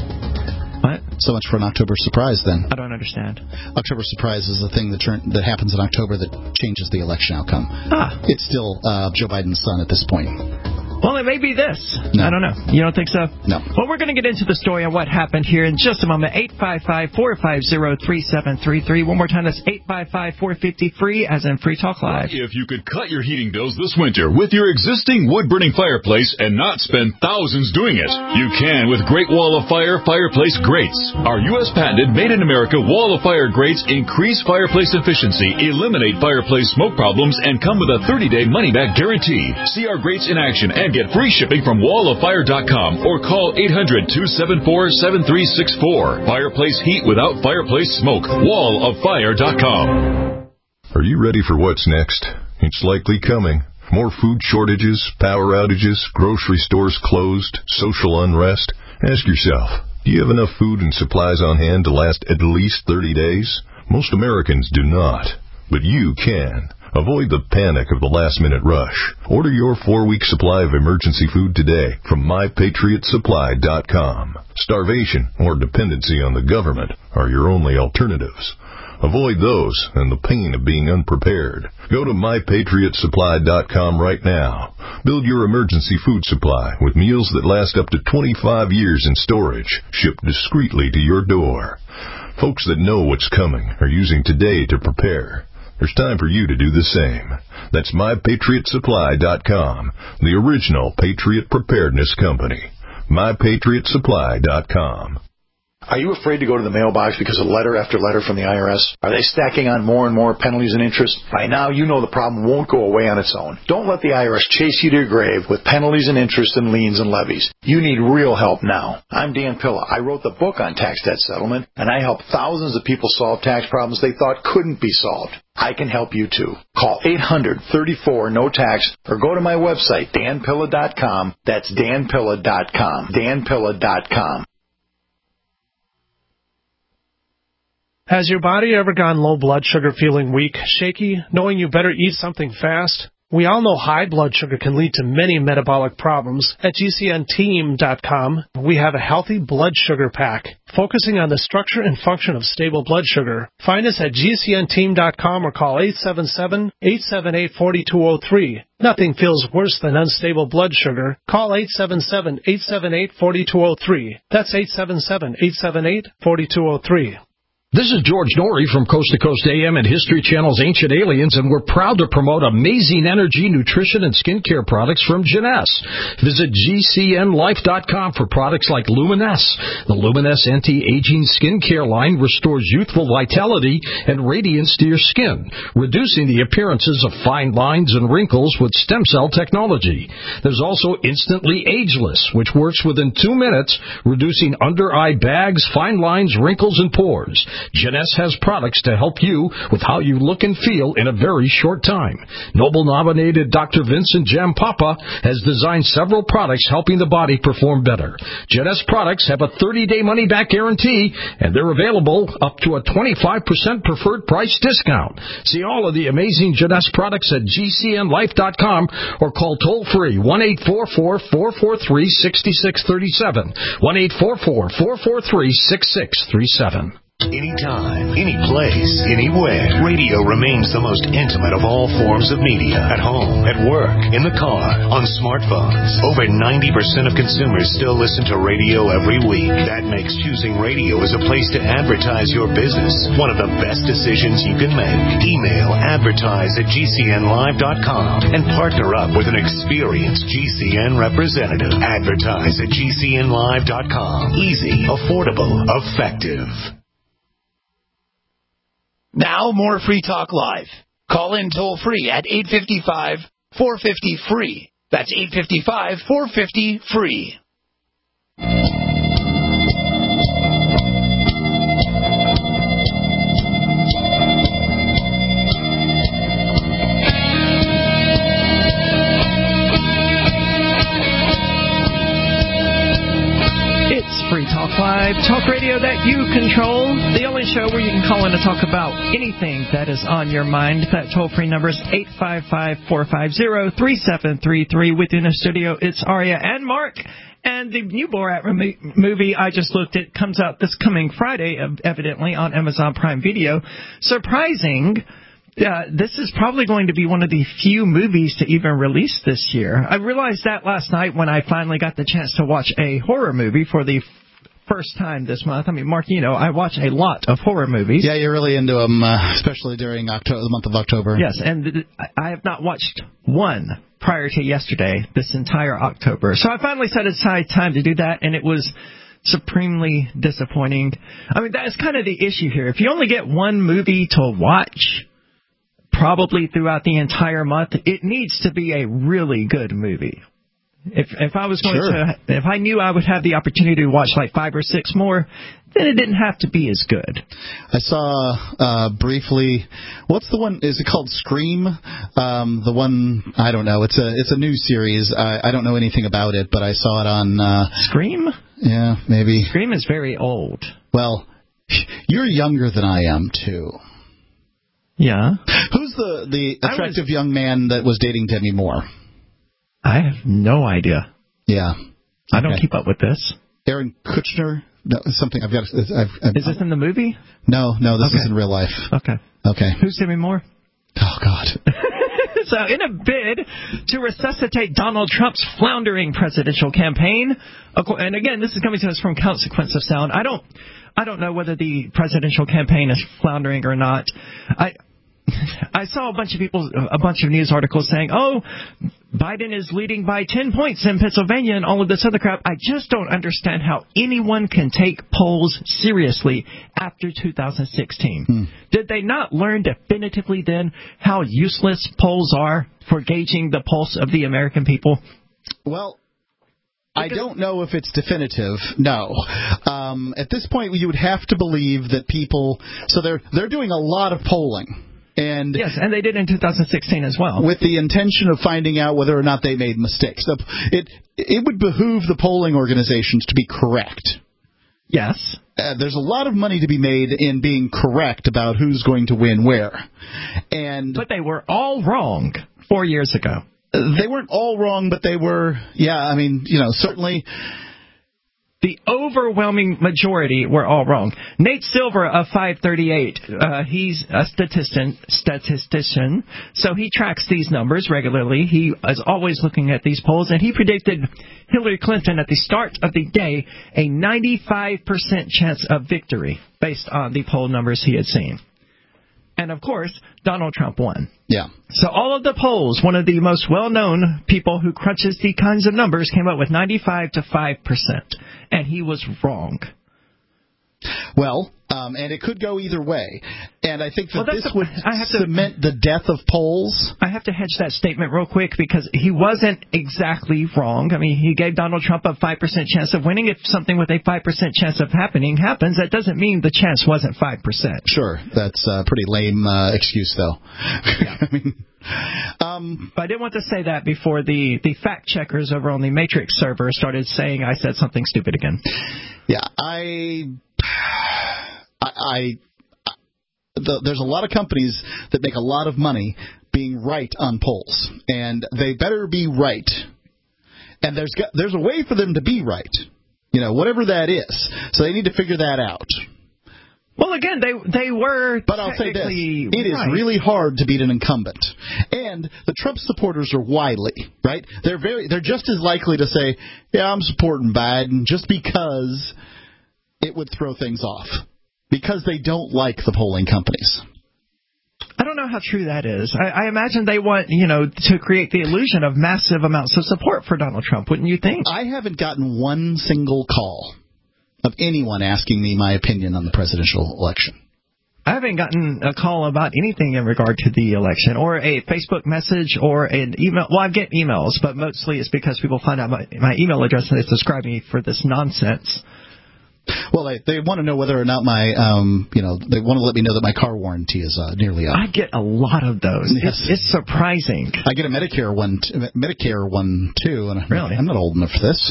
What? So much for an October surprise, then. I don't understand. October surprise is the thing that turn, that happens in October that changes the election outcome. Ah. It's still uh, Joe Biden's son at this point. Well, it may be this. No. I don't know. You don't think so? No. Well, we're going to get into the story on what happened here in just a moment. eight five five, four five zero, three seven three three. One more time, that's eight five five, four five zero, free, as in Free Talk Live. If you could cut your heating bills this winter with your existing wood-burning fireplace and not spend thousands doing it, you can with Great Wall of Fire fireplace grates. Our U S patented made-in-America Wall of Fire grates increase fireplace efficiency, eliminate fireplace smoke problems, and come with a thirty-day money-back guarantee. See our grates in action and get free shipping from wall of fire dot com or call eight hundred, two seven four, seven three six four. Fireplace heat without fireplace smoke. wall of fire dot com. Are you ready for what's next? It's likely coming. More food shortages, power outages, grocery stores closed, social unrest. Ask yourself, do you have enough food and supplies on hand to last at least thirty days? Most Americans do not, but you can. Avoid the panic of the last-minute rush. Order your four-week supply of emergency food today from my patriot supply dot com. Starvation or dependency on the government are your only alternatives. Avoid those and the pain of being unprepared. Go to my patriot supply dot com right now. Build your emergency food supply with meals that last up to twenty-five years in storage, shipped discreetly to your door. Folks that know what's coming are using today to prepare. There's time for you to do the same. That's my patriot supply dot com, the original Patriot Preparedness Company. my patriot supply dot com. Are you afraid to go to the mailbox because of letter after letter from the I R S? Are they stacking on more and more penalties and interest? By now, you know the problem won't go away on its own. Don't let the I R S chase you to your grave with penalties and interest and liens and levies. You need real help now. I'm Dan Pilla. I wrote the book on tax debt settlement, and I help thousands of people solve tax problems they thought couldn't be solved. I can help you too. Call eight hundred, thirty-four, no tax or go to my website, dan pilla dot com. That's dan pilla dot com. dan pilla dot com. Has your body ever gone low blood sugar, feeling weak, shaky, knowing you better eat something fast? We all know high blood sugar can lead to many metabolic problems. At G C N team dot com, we have a healthy blood sugar pack, focusing on the structure and function of stable blood sugar. Find us at G C N team dot com or call eight seven seven, eight seven eight, four two zero three. Nothing feels worse than unstable blood sugar. Call eight seven seven, eight seven eight, four two zero three. That's eight seven seven, eight seven eight, four two zero three. This is George Norrie from Coast to Coast A M and History Channel's Ancient Aliens, and we're proud to promote amazing energy, nutrition, and skincare products from Jeunesse. Visit G C N life dot com for products like Luminesse. The Luminesse anti-aging skincare line restores youthful vitality and radiance to your skin, reducing the appearances of fine lines and wrinkles with stem cell technology. There's also Instantly Ageless, which works within two minutes, reducing under-eye bags, fine lines, wrinkles, and pores. Jeunesse has products to help you with how you look and feel in a very short time. Nobel-nominated Doctor Vincent Jampapa has designed several products helping the body perform better. Jeunesse products have a thirty-day money-back guarantee, and they're available up to a twenty-five percent preferred price discount. See all of the amazing Jeunesse products at G C N life dot com or call toll-free one eight four four, four four three, six six three seven, one eight four four, four four three, six six three seven. Anytime, any place, anywhere. Radio remains the most intimate of all forms of media. At home, at work, in the car, on smartphones. Over ninety percent of consumers still listen to radio every week. That makes choosing radio as a place to advertise your business one of the best decisions you can make. Email advertise at G C N live dot com and partner up with an experienced G C N representative. Advertise at G C N live dot com. Easy, affordable, effective. Now, more Free Talk Live. Call in toll-free at eight five five, four five zero, free. That's eight five five, four five zero, free. Free Talk Live, talk radio that you control. The only show where you can call in to talk about anything that is on your mind. That toll-free number is eight five five, four five zero, three seven three three. Within the studio, it's Aria and Mark. And the new Borat rem- movie I just looked at comes out this coming Friday, evidently, on Amazon Prime Video. Surprising. Uh, this is probably going to be one of the few movies to even release this year. I realized that last night when I finally got the chance to watch a horror movie for the f- first time this month. I mean, Mark, you know, I watch a lot of horror movies. Yeah, you're really into them, uh, especially during October, the month of October. Yes, and th- I have not watched one prior to yesterday, this entire October. So I finally set aside time to do that, and it was supremely disappointing. I mean, that's kind of the issue here. If you only get one movie to watch probably throughout the entire month, it needs to be a really good movie. If if I was going sure. to, if I knew I would have the opportunity to watch like five or six more, then it didn't have to be as good. I saw uh, briefly, what's the one? Is it called Scream? Um, the one I don't know. It's a it's a new series. I, I don't know anything about it, but I saw it on uh, Scream. Yeah, maybe. Scream is very old. Well, you're younger than I am too. Yeah. Who's the, the attractive was, young man that was dating Demi Moore? I have no idea. Yeah. I don't okay. keep up with this. Aaron Kutcher? No, something I've got. I've, I've, is this in the movie? No, no, this okay. is in real life. Okay. Okay. Who's Demi Moore? Oh, God. So, in a bid to resuscitate Donald Trump's floundering presidential campaign, and again, this is coming to us from Consequence of Sound. I don't, I don't know whether the presidential campaign is floundering or not. I. I saw a bunch of people, a bunch of news articles saying, oh, Biden is leading by ten points in Pennsylvania and all of this other crap. I just don't understand how anyone can take polls seriously after two thousand sixteen. Hmm. Did they not learn definitively then how useless polls are for gauging the pulse of the American people? Well, I don't know if it's definitive. No. Um, at this point, you would have to believe that people, so they're they're doing a lot of polling. And yes, and they did in two thousand sixteen as well. With the intention of finding out whether or not they made mistakes. So it it would behoove the polling organizations to be correct. Yes. Uh, there's a lot of money to be made in being correct about who's going to win where. And But they were all wrong. four years ago. They weren't all wrong, but they were, yeah, I mean, you know, certainly. The overwhelming majority were all wrong. Nate Silver of five thirty-eight, uh, he's a statistician, statistician, so he tracks these numbers regularly. He is always looking at these polls, and he predicted Hillary Clinton at the start of the day a ninety-five percent chance of victory based on the poll numbers he had seen. And, of course, Donald Trump won. Yeah. So all of the polls, one of the most well-known people who crunches these kinds of numbers, came up with ninety-five to five percent. And he was wrong. Well, um, and it could go either way. And I think that well, this a, would I have cement to, the death of polls. I have to hedge that statement real quick because he wasn't exactly wrong. I mean, he gave Donald Trump a five percent chance of winning. If something with a five percent chance of happening happens, that doesn't mean the chance wasn't five percent. Sure. That's a pretty lame uh, excuse, though. Yeah. I mean, um, but I didn't want to say that before the, the fact checkers over on the Matrix server started saying I said something stupid again. Yeah, I... I, I the, there's a lot of companies that make a lot of money being right on polls, and they better be right. And there's got, there's a way for them to be right, you know, whatever that is. So they need to figure that out. Well, again, they they were. But I'll say this: it right. is really hard to beat an incumbent, and the Trump supporters are wily, right? They're very they're just as likely to say, "Yeah, I'm supporting Biden," just because it would throw things off. Because they don't like the polling companies. I don't know how true that is. I, I imagine they want, you know, to create the illusion of massive amounts of support for Donald Trump, wouldn't you think? I haven't gotten one single call of anyone asking me my opinion on the presidential election. I haven't gotten a call about anything in regard to the election, or a Facebook message, or an email. Well, I get emails, but mostly it's because people find out my, my email address and they subscribe me for this nonsense. Well, they they want to know whether or not my, um, you know, they want to let me know that my car warranty is uh, nearly up. I get a lot of those. Yes. It's, it's surprising. I get a Medicare one, t- Medicare one too, and I'm, really? I'm not old enough for this.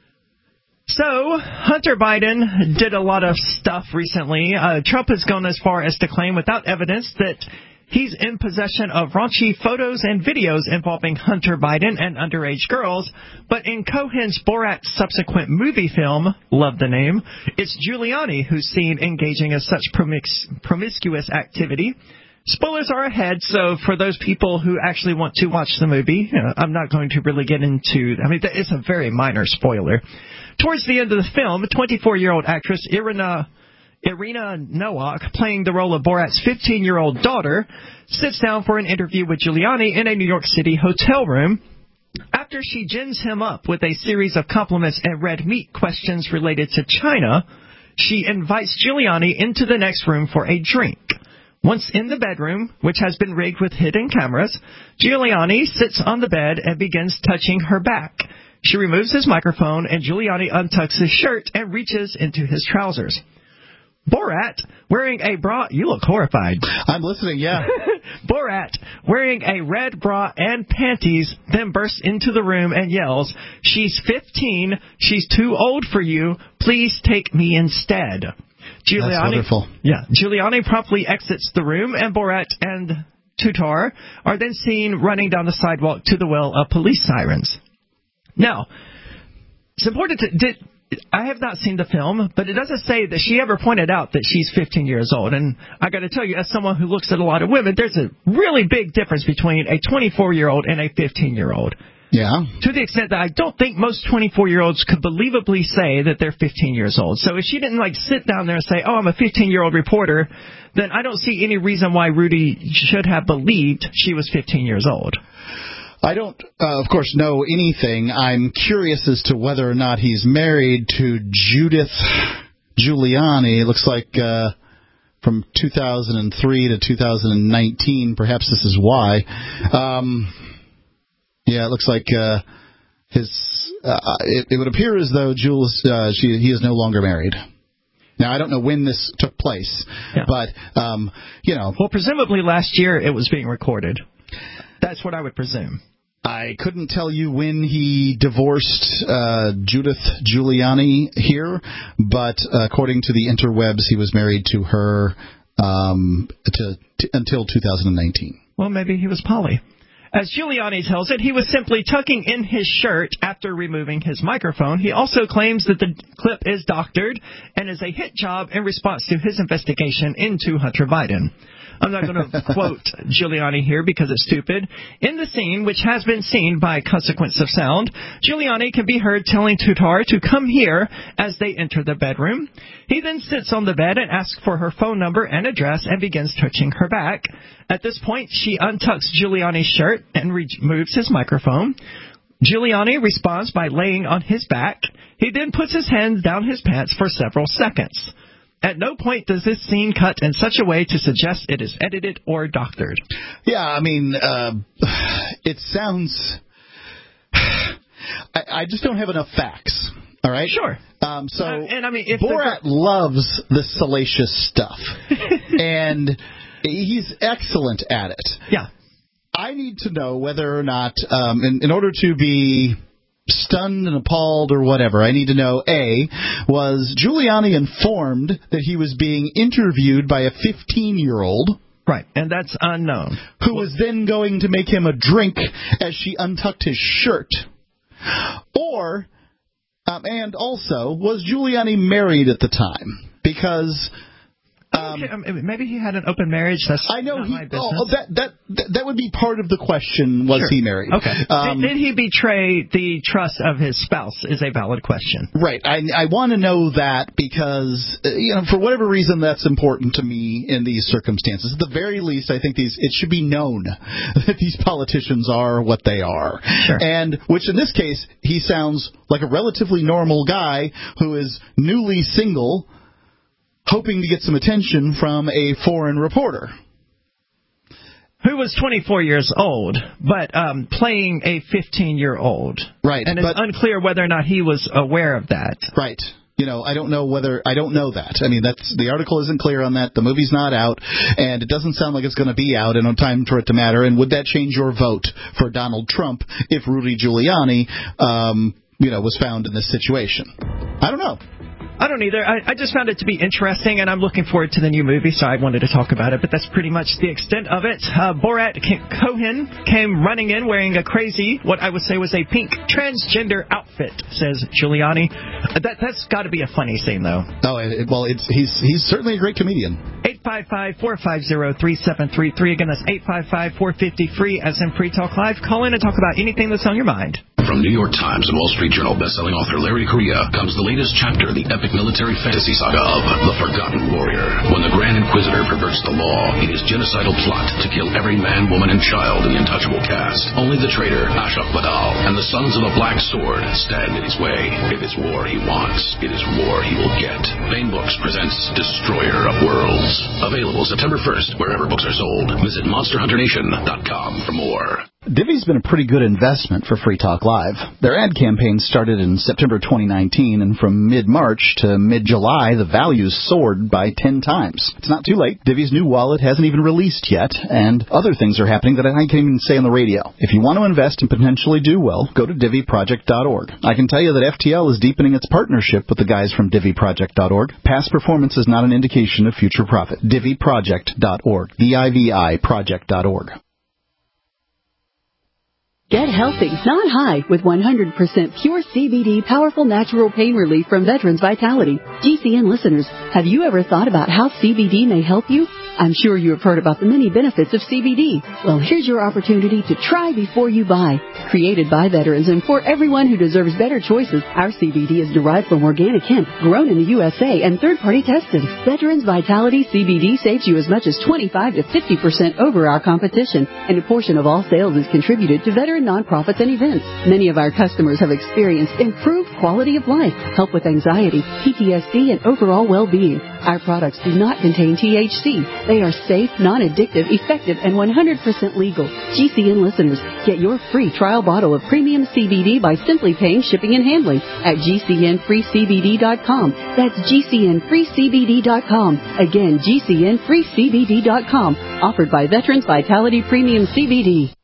So, Hunter Biden did a lot of stuff recently. Uh, Trump has gone as far as to claim, without evidence, that he's in possession of raunchy photos and videos involving Hunter Biden and underage girls. But in Cohen's Borat subsequent movie film, love the name, it's Giuliani who's seen engaging in such promis- promiscuous activity. Spoilers are ahead, so for those people who actually want to watch the movie, you know, I'm not going to really get into, I mean, it's a very minor spoiler. Towards the end of the film, twenty-four-year-old actress Irina Irina Nowak, playing the role of Borat's fifteen-year-old daughter, sits down for an interview with Giuliani in a New York City hotel room. After she gins him up with a series of compliments and red meat questions related to China, she invites Giuliani into the next room for a drink. Once in the bedroom, which has been rigged with hidden cameras, Giuliani sits on the bed and begins touching her back. She removes his microphone, and Giuliani untucks his shirt and reaches into his trousers. Borat, wearing a bra... You look horrified. I'm listening, yeah. Borat, wearing a red bra and panties, then bursts into the room and yells, "She's fifteen. She's too old for you. Please take me instead." Giuliani, That's wonderful. Yeah. Giuliani promptly exits the room, and Borat and Tutar are then seen running down the sidewalk to the well of police sirens. Now, it's important to... Did, I have not seen the film, but it doesn't say that she ever pointed out that she's fifteen years old. And I got to tell you, as someone who looks at a lot of women, there's a really big difference between a twenty-four-year-old and a fifteen-year-old. Yeah. To the extent that I don't think most twenty-four-year-olds could believably say that they're fifteen years old. So if she didn't, like, sit down there and say, "Oh, I'm a fifteen-year-old reporter," then I don't see any reason why Rudy should have believed she was fifteen years old. I don't, uh, of course, know anything. I'm curious as to whether or not he's married to Judith Giuliani. It looks like uh, from two thousand three to two thousand nineteen. Perhaps this is why. Um, yeah, it looks like uh, his. Uh, it, it would appear as though Jules, uh, she, he is no longer married. Now, I don't know when this took place, yeah. but, um, you know. Well, presumably last year it was being recorded. That's what I would presume. I couldn't tell you when he divorced uh, Judith Giuliani here, but uh, according to the interwebs, he was married to her um, to, to, until two thousand nineteen. Well, maybe he was poly. As Giuliani tells it, he was simply tucking in his shirt after removing his microphone. He also claims that the clip is doctored and is a hit job in response to his investigation into Hunter Biden. I'm not going to quote Giuliani here because it's stupid. In the scene, which has been seen by Consequence of Sound, Giuliani can be heard telling Tutar to come here as they enter the bedroom. He then sits on the bed and asks for her phone number and address and begins touching her back. At this point, she untucks Giuliani's shirt and removes his microphone. Giuliani responds by laying on his back. He then puts his hands down his pants for several seconds. At no point does this scene cut in such a way to suggest it is edited or doctored. Yeah, I mean, uh, it sounds... I, I just don't have enough facts, all right? Sure. Um, so, uh, and I mean, if Borat the... loves the salacious stuff, and he's excellent at it. Yeah. I need to know whether or not, um, in, in order to be... stunned and appalled or whatever, I need to know, A, was Giuliani informed that he was being interviewed by a fifteen-year-old? Right, and that's unknown. Who was then going to make him a drink as she untucked his shirt? Or, um, and also, was Giuliani married at the time? Because... Um, okay, maybe he had an open marriage. That's I know not he. my business. Oh, that that that would be part of the question. Was sure. he married? Okay. Um, did, did he betray the trust of his spouse? Is a valid question. Right. I I want to know that because uh, you know for whatever reason that's important to me in these circumstances. At the very least, I think these it should be known that these politicians are what they are. Sure. And which in this case he sounds like a relatively normal guy who is newly single, hoping to get some attention from a foreign reporter. Who was twenty-four years old, but um, playing a fifteen-year-old. Right. And it's but, unclear whether or not he was aware of that. Right. You know, I don't know whether, I don't know that. I mean, that's, the article isn't clear on that. The movie's not out, and it doesn't sound like it's going to be out in time for it to matter. And would that change your vote for Donald Trump if Rudy Giuliani, um, you know, was found in this situation? I don't know. I don't either. I, I just found it to be interesting, and I'm looking forward to the new movie, so I wanted to talk about it. But that's pretty much the extent of it. Uh, Borat Cohen came running in wearing a crazy, what I would say was a pink transgender outfit, says Giuliani. Uh, that, that's got to be a funny scene, though. Oh, it, well, it's, he's he's certainly a great comedian. eight five five, four five zero, three seven three three. Again, that's eight five five, four five zero, free, as in Free Talk Live. Call in and talk about anything that's on your mind. From New York Times and Wall Street Journal bestselling author Larry Correia comes the latest chapter in the epic military fantasy saga of The Forgotten Warrior. When the Grand Inquisitor perverts the law in his genocidal plot to kill every man, woman, and child in the untouchable cast, only the traitor Ashok Badal and the Sons of the Black Sword stand in his way. If it's war he wants, it is war he will get. Baen Books presents Destroyer of Worlds. Available September first wherever books are sold. Visit monster hunter nation dot com for more. Divvy's been a pretty good investment for Free Talk Live. Their ad campaign started in September twenty nineteen, and from mid-March to mid-July, the values soared by ten times. It's not too late. Divvy's new wallet hasn't even released yet, and other things are happening that I can't even say on the radio. If you want to invest and potentially do well, go to divvy project dot org. I can tell you that F T L is deepening its partnership with the guys from divvy project dot org. Past performance is not an indication of future profit. divvy project dot org. D I V I project dot org. Get healthy, not high, with one hundred percent pure C B D powerful natural pain relief from Veterans Vitality. G C N listeners, have you ever thought about how C B D may help you? I'm sure you have heard about the many benefits of C B D. Well, here's your opportunity to try before you buy. Created by veterans and for everyone who deserves better choices, our C B D is derived from organic hemp, grown in the U S A, and third-party tested. Veterans Vitality C B D saves you as much as twenty-five to fifty percent over our competition, and a portion of all sales is contributed to veteran nonprofits and events. Many of our customers have experienced improved quality of life, help with anxiety, P T S D, and overall well-being. Our products do not contain T H C. They are safe, non-addictive, effective, and one hundred percent legal. G C N listeners, get your free trial bottle of premium C B D by simply paying shipping and handling at G C N free C B D dot com. That's G C N free C B D dot com. Again, G C N free C B D dot com. Offered by Veterans Vitality Premium C B D.